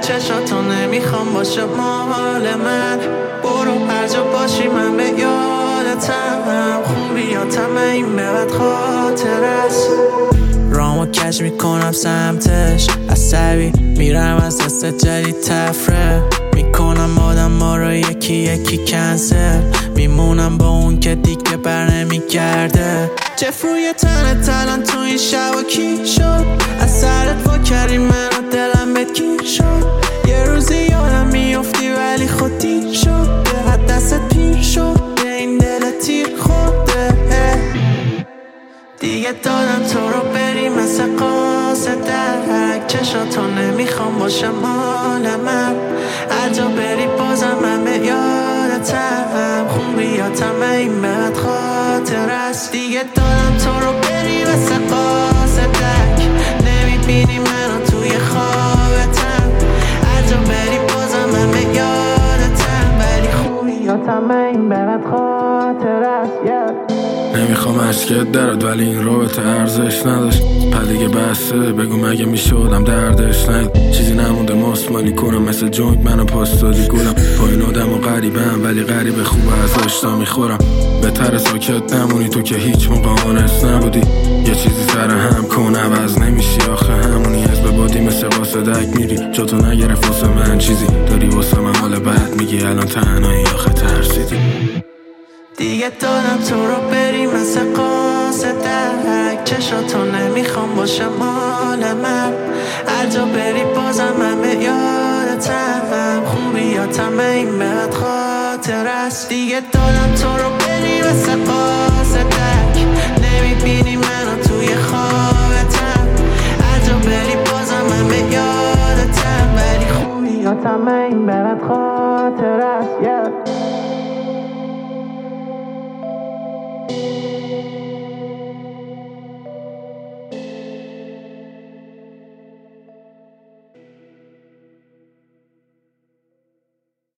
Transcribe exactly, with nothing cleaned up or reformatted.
چشاتو نمیخوام باشه مال من. برو هر جا باشی من به یادتم. خوبیاتم این به بعد خاطر است. رامو کش میکنم سمتش عصبی میرم از دست جدید تفره میکنم آدم ما رو یکی یکی کنسل. میمونم با اون که دیگه بر نمیگرده. جف روی تنت الان تو این شب و کی شد؟ از سرت وا کردی من و دلم بهت گیر شد. یه روزی یادم میافتی ولی خود دیر شد. از دستت پیر شد به این دل تیر خورده. دیگه دادم تو رو بری مثل قاصدک. چشاتو نمیخوام باشه مال من. هر جا بری بازم من به یادتم. خوبیاتم این به بعد خاطر است. دیگه دادم تو رو بری مثل قاصدک. نمیبینی منو توی خوابتم. هر جا بری بازم من به یادتم. ولی خوبیاتم این به بعد خاطر است. yeah. نمیخوام اشکت درد ولی این رابطه ارزش نداشت. پدیگه بسته بگو مگه میشدم دردش ند. چیزی نمونده ماسمالی کنم مثل جنگ منو پاستادی گلم. با این آدم و غریبم ولی غریب خوبه از آشتا میخورم. بهتر ساکت نمونی تو که هیچ موقع آنست نبودی. یه چیزی سر هم کن عوض نمیشی آخه همونی. از به بادی مثل قاصدک میری جا تو نگرفت واسه من چیزی. داری واسه من حال بد میگی الان تنهایی آخه ترسیدی. دیگه دادم تو رو بری مثل قاصدک. چشاتو نمیخوام باشه مال من. هر جا بری بازم من به یادتم. خوبیاتم این به بعد خاطر است. دیگه دادم تو رو بری مثل قاصدک. نمیبینی منو توی خوابتم. هر جا بری بازم من به یادتم. ولی خوبیاتم این به بعد خاطر است. yeah.